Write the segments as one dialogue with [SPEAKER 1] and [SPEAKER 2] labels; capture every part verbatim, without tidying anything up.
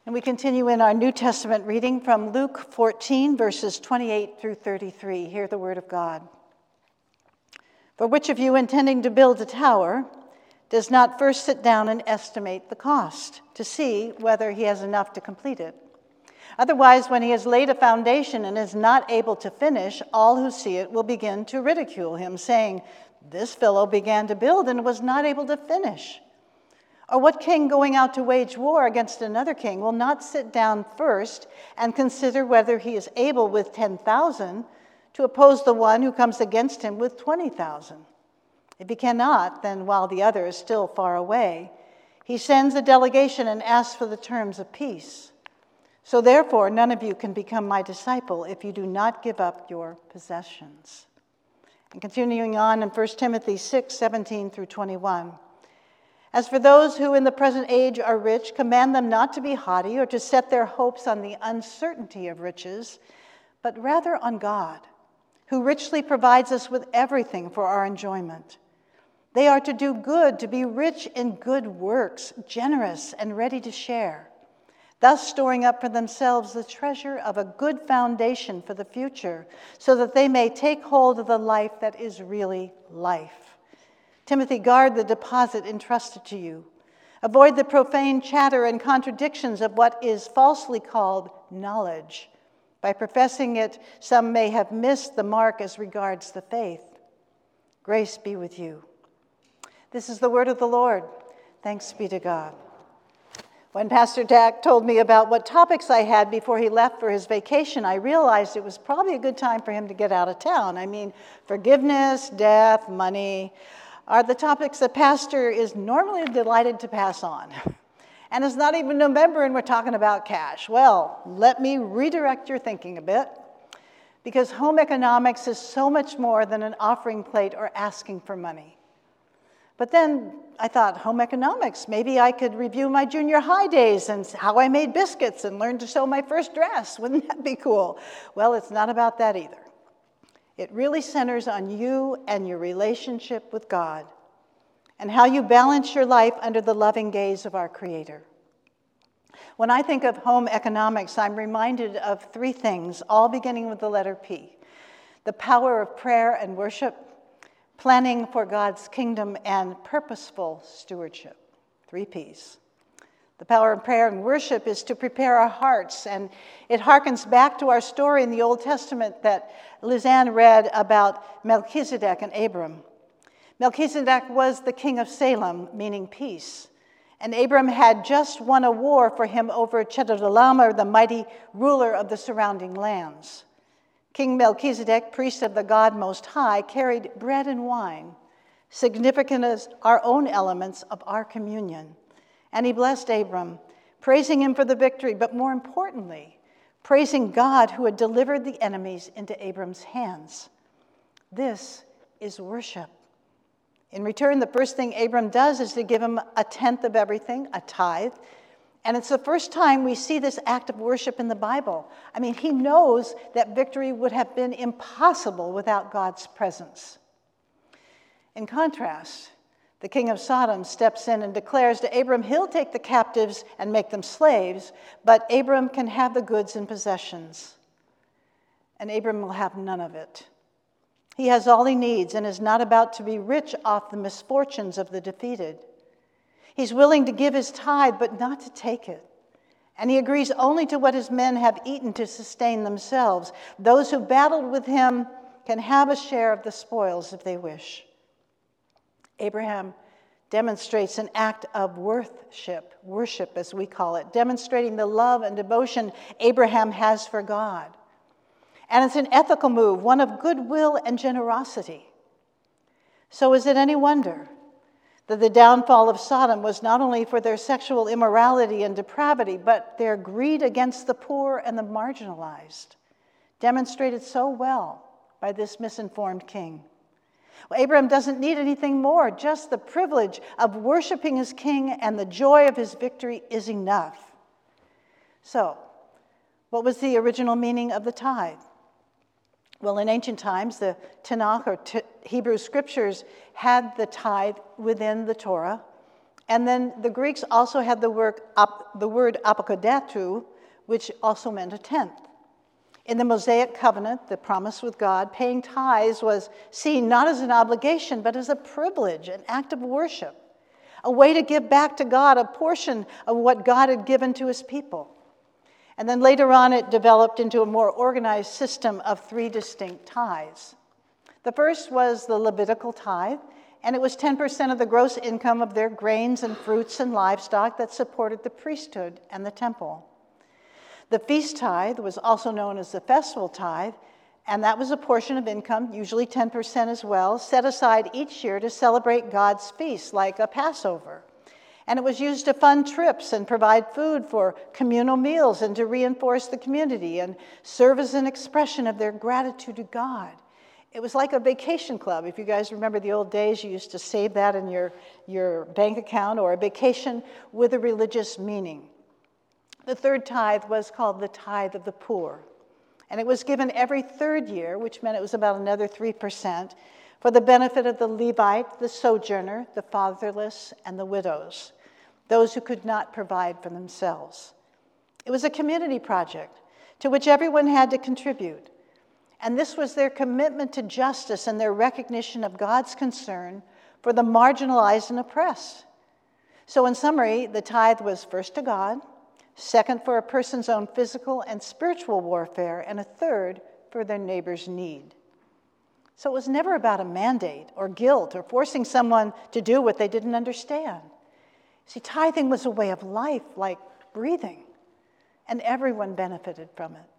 [SPEAKER 1] And we continue in our New Testament reading from Luke fourteen, verses twenty-eight through thirty-three. Hear the word of God. For which of you, intending to build a tower, does not first sit down and estimate the cost to see whether he has enough to complete it? Otherwise, when he has laid a foundation and is not able to finish, all who see it will begin to ridicule him, saying, "This fellow began to build and was not able to finish." Or what king going out to wage war against another king will not sit down first and consider whether he is able with ten thousand to oppose the one who comes against him with twenty thousand? If he cannot, then while the other is still far away, he sends a delegation and asks for the terms of peace. So therefore, none of you can become my disciple if you do not give up your possessions. And continuing on in First Timothy six, seventeen through twenty-one. As for those who in the present age are rich, command them not to be haughty or to set their hopes on the uncertainty of riches, but rather on God, who richly provides us with everything for our enjoyment. They are to do good, to be rich in good works, generous and ready to share, thus storing up for themselves the treasure of a good foundation for the future, so that they may take hold of the life that is really life. Timothy, guard the deposit entrusted to you. Avoid the profane chatter and contradictions of what is falsely called knowledge. By professing it, some may have missed the mark as regards the faith. Grace be with you. This is the word of the Lord. Thanks be to God. When Pastor Dak told me about what topics I had before he left for his vacation, I realized it was probably a good time for him to get out of town. I mean, forgiveness, death, money are the topics that Pastor is normally delighted to pass on. And it's not even November and we're talking about cash. Well, let me redirect your thinking a bit, because home economics is so much more than an offering plate or asking for money. But then I thought, home economics, maybe I could review my junior high days and how I made biscuits and learned to sew my first dress. Wouldn't that be cool? Well, it's not about that either. It really centers on you and your relationship with God and how you balance your life under the loving gaze of our Creator. When I think of home economics, I'm reminded of three things, all beginning with the letter P: the power of prayer and worship, planning for God's kingdom, and purposeful stewardship. Three P's. The power of prayer and worship is to prepare our hearts, and it harkens back to our story in the Old Testament that Lizanne read about Melchizedek and Abram. Melchizedek was the king of Salem, meaning peace, and Abram had just won a war for him over Chedorlaomer, the mighty ruler of the surrounding lands. King Melchizedek, priest of the God Most High, carried bread and wine, significant as our own elements of our communion. And he blessed Abram, praising him for the victory, but more importantly, praising God who had delivered the enemies into Abram's hands. This is worship. In return, the first thing Abram does is to give him a tenth of everything, a tithe. And it's the first time we see this act of worship in the Bible. I mean, he knows that victory would have been impossible without God's presence. In contrast, the king of Sodom steps in and declares to Abram he'll take the captives and make them slaves, but Abram can have the goods and possessions. And Abram will have none of it. He has all he needs and is not about to be rich off the misfortunes of the defeated. He's willing to give his tithe, but not to take it. And he agrees only to what his men have eaten to sustain themselves. Those who battled with him can have a share of the spoils if they wish. Abraham demonstrates an act of worship, worship as we call it, demonstrating the love and devotion Abraham has for God. And it's an ethical move, one of goodwill and generosity. So is it any wonder that the downfall of Sodom was not only for their sexual immorality and depravity, but their greed against the poor and the marginalized, demonstrated so well by this misinformed king? Well, Abraham doesn't need anything more. Just the privilege of worshiping his king and the joy of his victory is enough. So, what was the original meaning of the tithe? Well, in ancient times, the Tanakh, or T- Hebrew scriptures, had the tithe within the Torah And then the Greeks also had the word, the word apokadatou, which also meant a tenth. In the Mosaic covenant, the promise with God, paying tithes was seen not as an obligation, but as a privilege, an act of worship, a way to give back to God a portion of what God had given to his people. And then later on, it developed into a more organized system of three distinct tithes. The first was the Levitical tithe, and it was ten percent of the gross income of their grains and fruits and livestock that supported the priesthood and the temple. The feast tithe was also known as the festival tithe, and that was a portion of income, usually ten percent as well, set aside each year to celebrate God's feasts, like a Passover. And it was used to fund trips and provide food for communal meals and to reinforce the community and serve as an expression of their gratitude to God. It was like a vacation club. If you guys remember the old days, you used to save that in your, your bank account, or a vacation with a religious meaning. The third tithe was called the tithe of the poor. And it was given every third year, which meant it was about another three percent, for the benefit of the Levite, the sojourner, the fatherless, and the widows, those who could not provide for themselves. It was a community project to which everyone had to contribute. And this was their commitment to justice and their recognition of God's concern for the marginalized and oppressed. So in summary, the tithe was first to God, second for a person's own physical and spiritual warfare, and a third for their neighbor's need. So it was never about a mandate or guilt or forcing someone to do what they didn't understand. See, tithing was a way of life, like breathing, and everyone benefited from it.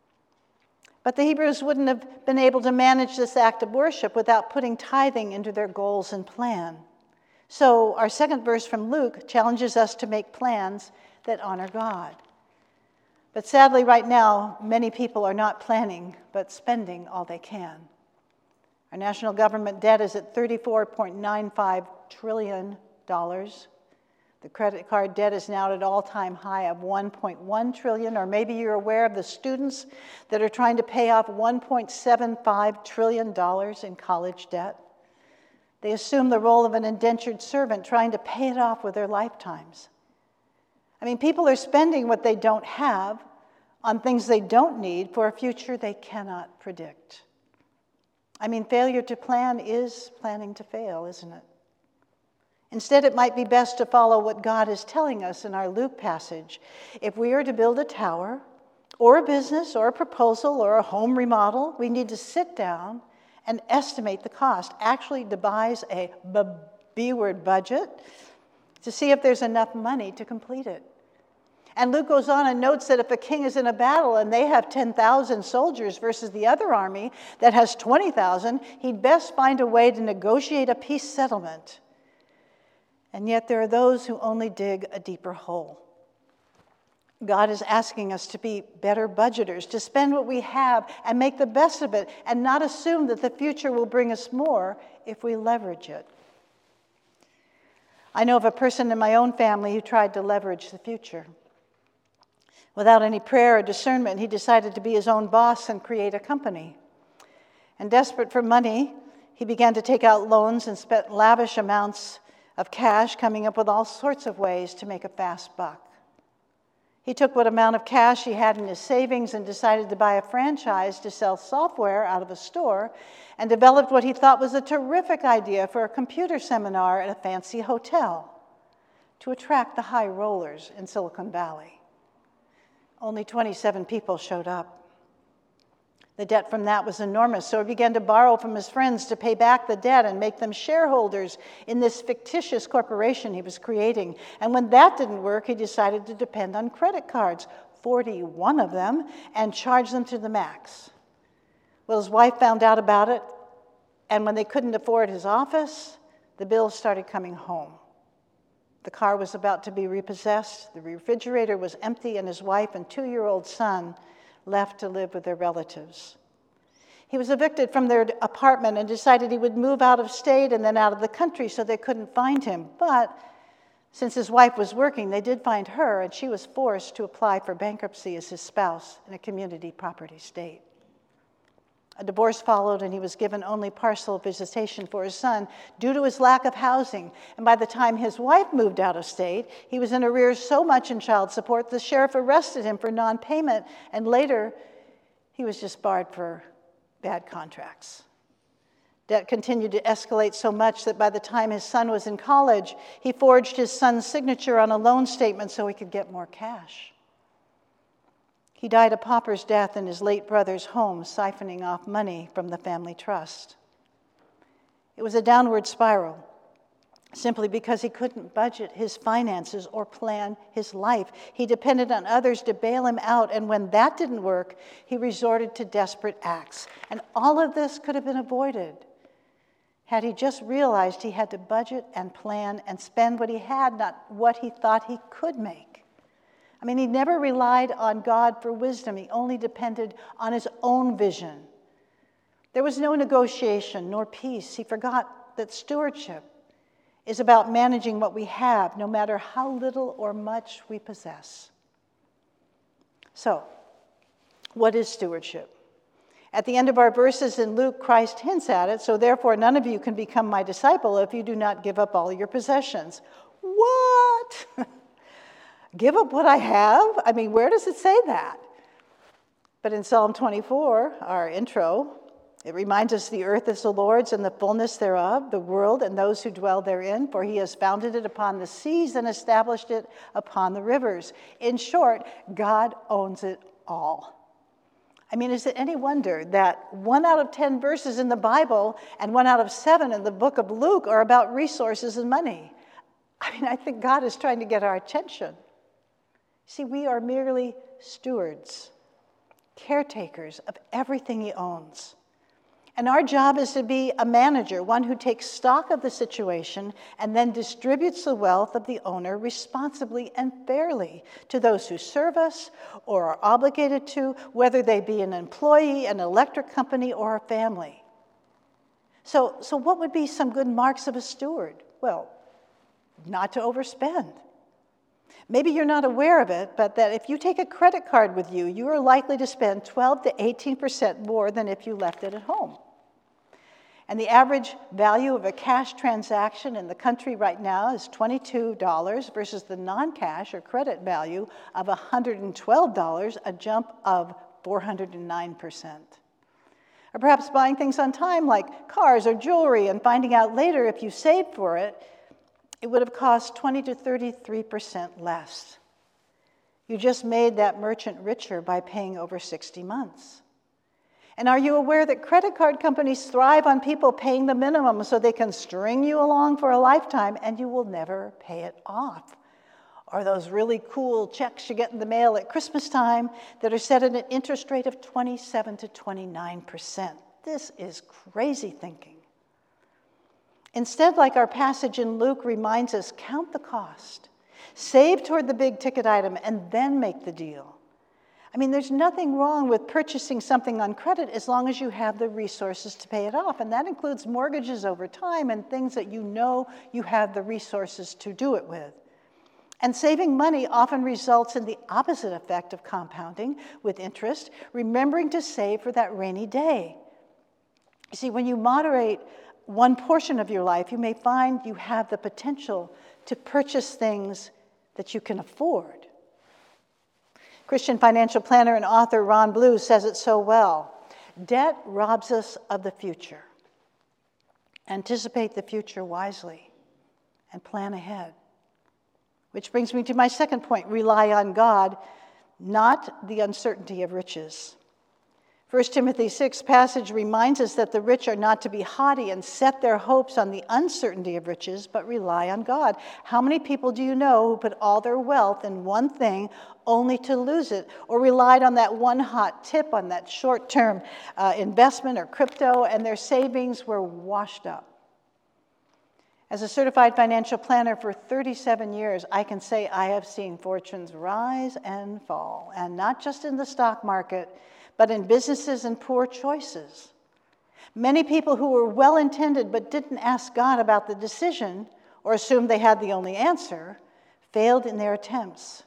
[SPEAKER 1] But the Hebrews wouldn't have been able to manage this act of worship without putting tithing into their goals and plan. So our second verse from Luke challenges us to make plans that honor God. But sadly, right now, many people are not planning, but spending all they can. Our national government debt is at thirty-four point nine five trillion dollars. The credit card debt is now at an all-time high of one point one trillion dollars, or maybe you're aware of the students that are trying to pay off one point seven five trillion dollars in college debt. They assume the role of an indentured servant trying to pay it off with their lifetimes. I mean, people are spending what they don't have on things they don't need for a future they cannot predict. I mean, failure to plan is planning to fail, isn't it? Instead, it might be best to follow what God is telling us in our Luke passage. If we are to build a tower, or a business, or a proposal, or a home remodel, we need to sit down and estimate the cost, actually devise a B-word budget to see if there's enough money to complete it. And Luke goes on and notes that if a king is in a battle and they have ten thousand soldiers versus the other army that has twenty thousand, he'd best find a way to negotiate a peace settlement. And yet there are those who only dig a deeper hole. God is asking us to be better budgeters, to spend what we have and make the best of it, and not assume that the future will bring us more if we leverage it. I know of a person in my own family who tried to leverage the future. Without any prayer or discernment, he decided to be his own boss and create a company. And desperate for money, he began to take out loans and spent lavish amounts of cash, coming up with all sorts of ways to make a fast buck. He took what amount of cash he had in his savings and decided to buy a franchise to sell software out of a store, and developed what he thought was a terrific idea for a computer seminar at a fancy hotel to attract the high rollers in Silicon Valley. Only twenty-seven people showed up. The debt from that was enormous, so he began to borrow from his friends to pay back the debt and make them shareholders in this fictitious corporation he was creating. And when that didn't work, he decided to depend on credit cards, forty-one of them, and charge them to the max. Well, his wife found out about it, and when they couldn't afford his office, the bills started coming home. The car was about to be repossessed, the refrigerator was empty, and his wife and two-year-old son left to live with their relatives. He was evicted from their apartment and decided he would move out of state and then out of the country so they couldn't find him. But since his wife was working, they did find her, and she was forced to apply for bankruptcy as his spouse in a community property state. A divorce followed, and he was given only partial visitation for his son due to his lack of housing. And by the time his wife moved out of state, he was in arrears so much in child support, the sheriff arrested him for non-payment, and later he was just barred for bad contracts. Debt continued to escalate so much that by the time his son was in college, he forged his son's signature on a loan statement so he could get more cash. He died a pauper's death in his late brother's home, siphoning off money from the family trust. It was a downward spiral, simply because he couldn't budget his finances or plan his life. He depended on others to bail him out, and when that didn't work, he resorted to desperate acts. And all of this could have been avoided had he just realized he had to budget and plan and spend what he had, not what he thought he could make. I mean, he never relied on God for wisdom. He only depended on his own vision. There was no negotiation nor peace. He forgot that stewardship is about managing what we have, no matter how little or much we possess. So, what is stewardship? At the end of our verses in Luke, Christ hints at it, so therefore none of you can become my disciple if you do not give up all your possessions. What? Give up what I have? I mean, where does it say that? But in Psalm twenty-four, our intro, it reminds us the earth is the Lord's and the fullness thereof, the world and those who dwell therein, for he has founded it upon the seas and established it upon the rivers. In short, God owns it all. I mean, is it any wonder that one out of ten verses in the Bible and one out of seven in the book of Luke are about resources and money? I mean, I think God is trying to get our attention. See, we are merely stewards, caretakers of everything he owns. And our job is to be a manager, one who takes stock of the situation and then distributes the wealth of the owner responsibly and fairly to those who serve us or are obligated to, whether they be an employee, an electric company, or a family. So, so what would be some good marks of a steward? Well, not to overspend. Maybe you're not aware of it, but that if you take a credit card with you, you are likely to spend twelve to eighteen percent more than if you left it at home. And the average value of a cash transaction in the country right now is twenty-two dollars versus the non-cash or credit value of one hundred twelve dollars, a jump of four hundred nine percent. Or perhaps buying things on time like cars or jewelry and finding out later if you saved for it, it would have cost twenty to thirty-three percent less. You just made that merchant richer by paying over sixty months. And are you aware that credit card companies thrive on people paying the minimum so they can string you along for a lifetime and you will never pay it off? Or those really cool checks you get in the mail at Christmas time that are set at an interest rate of twenty-seven to twenty-nine percent. This is crazy thinking. Instead, like our passage in Luke reminds us, count the cost, save toward the big ticket item, and then make the deal. I mean, there's nothing wrong with purchasing something on credit as long as you have the resources to pay it off, and that includes mortgages over time and things that you know you have the resources to do it with. And saving money often results in the opposite effect of compounding with interest, remembering to save for that rainy day. You see, when you moderate one portion of your life, you may find you have the potential to purchase things that you can afford. Christian financial planner and author Ron Blue says it so well. Debt robs us of the future. Anticipate the future wisely and plan ahead. Which brings me to my second point, rely on God, not the uncertainty of riches. First Timothy six passage reminds us that the rich are not to be haughty and set their hopes on the uncertainty of riches, but rely on God. How many people do you know who put all their wealth in one thing only to lose it, or relied on that one hot tip on that short-term uh, investment or crypto, and their savings were washed up? As a certified financial planner for thirty-seven years, I can say I have seen fortunes rise and fall, and not just in the stock market, but in businesses and poor choices. Many people who were well-intended but didn't ask God about the decision or assumed they had the only answer failed in their attempts.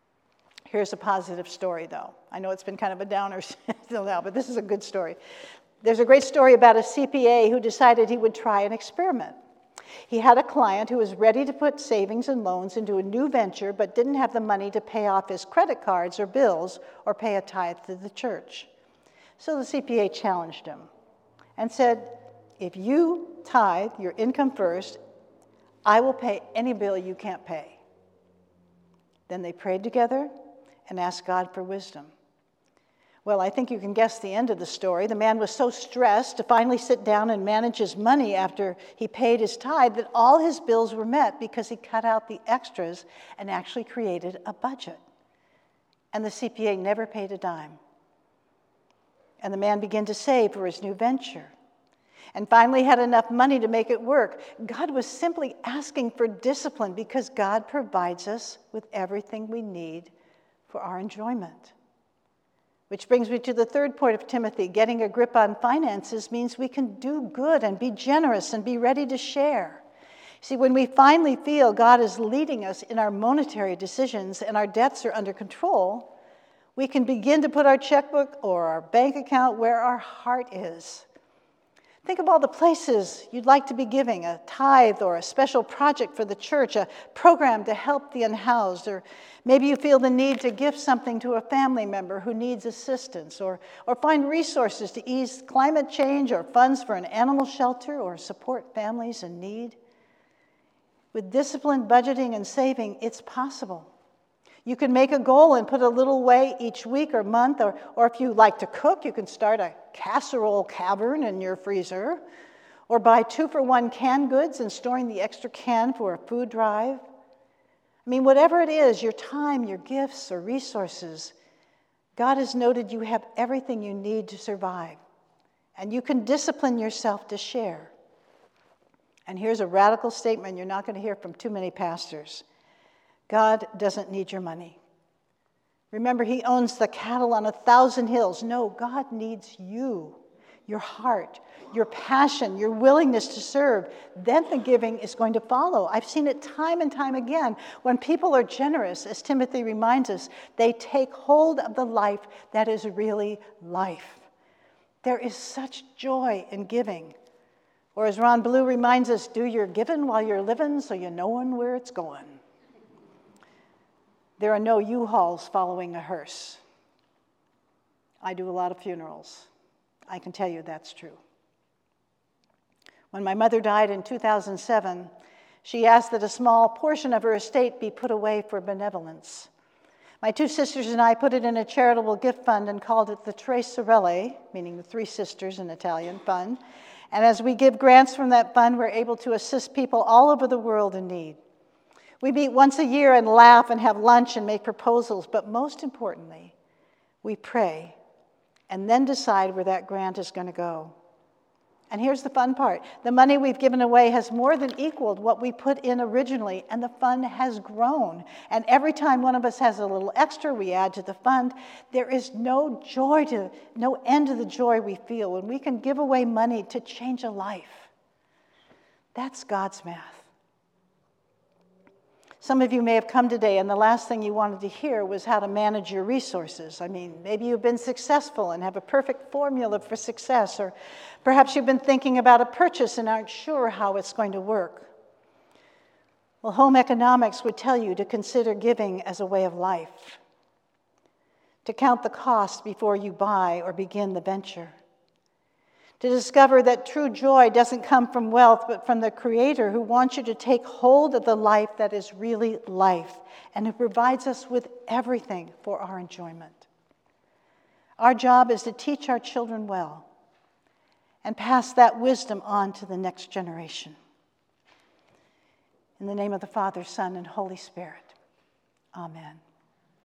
[SPEAKER 1] Here's a positive story, though. I know it's been kind of a downer till now, but this is a good story. There's a great story about a C P A who decided he would try an experiment. He had a client who was ready to put savings and loans into a new venture but didn't have the money to pay off his credit cards or bills or pay a tithe to the church. So the C P A challenged him and said, if you tithe your income first, I will pay any bill you can't pay. Then they prayed together and asked God for wisdom. Well, I think you can guess the end of the story. The man was so stressed to finally sit down and manage his money after he paid his tithe that all his bills were met because he cut out the extras and actually created a budget. And the C P A never paid a dime. And the man began to save for his new venture and finally had enough money to make it work. God was simply asking for discipline because God provides us with everything we need for our enjoyment. Which brings me to the third point of Timothy. Getting a grip on finances means we can do good and be generous and be ready to share. See, when we finally feel God is leading us in our monetary decisions and our debts are under control, we can begin to put our checkbook or our bank account where our heart is. Think of all the places you'd like to be giving, a tithe or a special project for the church, a program to help the unhoused, or maybe you feel the need to give something to a family member who needs assistance, or, or find resources to ease climate change, or funds for an animal shelter, or support families in need. With disciplined budgeting and saving, it's possible. You can make a goal and put a little away each week or month, or, or if you like to cook, you can start a casserole cavern in your freezer, or buy two-for-one canned goods and storing the extra can for a food drive. I mean, whatever it is, your time, your gifts, or resources, God has noted you have everything you need to survive, and you can discipline yourself to share. And here's a radical statement you're not going to hear from too many pastors. God doesn't need your money. Remember, he owns the cattle on a thousand hills. No, God needs you, your heart, your passion, your willingness to serve. Then the giving is going to follow. I've seen it time and time again. When people are generous, as Timothy reminds us, they take hold of the life that is really life. There is such joy in giving. Or as Ron Blue reminds us, do your giving while you're living so you know where it's going. There are no U-Hauls following a hearse. I do a lot of funerals. I can tell you that's true. When my mother died in two thousand seven, she asked that a small portion of her estate be put away for benevolence. My two sisters and I put it in a charitable gift fund and called it the Tre Sorelle, meaning the Three Sisters in Italian, fund. And as we give grants from that fund, we're able to assist people all over the world in need. We meet once a year and laugh and have lunch and make proposals, but most importantly, we pray and then decide where that grant is going to go. And here's the fun part. The money we've given away has more than equaled what we put in originally, and the fund has grown. And every time one of us has a little extra, we add to the fund. There is no joy to, no end to the joy we feel when we can give away money to change a life. That's God's math. Some of you may have come today and the last thing you wanted to hear was how to manage your resources. I mean, maybe you've been successful and have a perfect formula for success, or perhaps you've been thinking about a purchase and aren't sure how it's going to work. Well, home economics would tell you to consider giving as a way of life, to count the cost before you buy or begin the venture, to discover that true joy doesn't come from wealth, but from the Creator who wants you to take hold of the life that is really life and who provides us with everything for our enjoyment. Our job is to teach our children well and pass that wisdom on to the next generation. In the name of the Father, Son, and Holy Spirit, amen.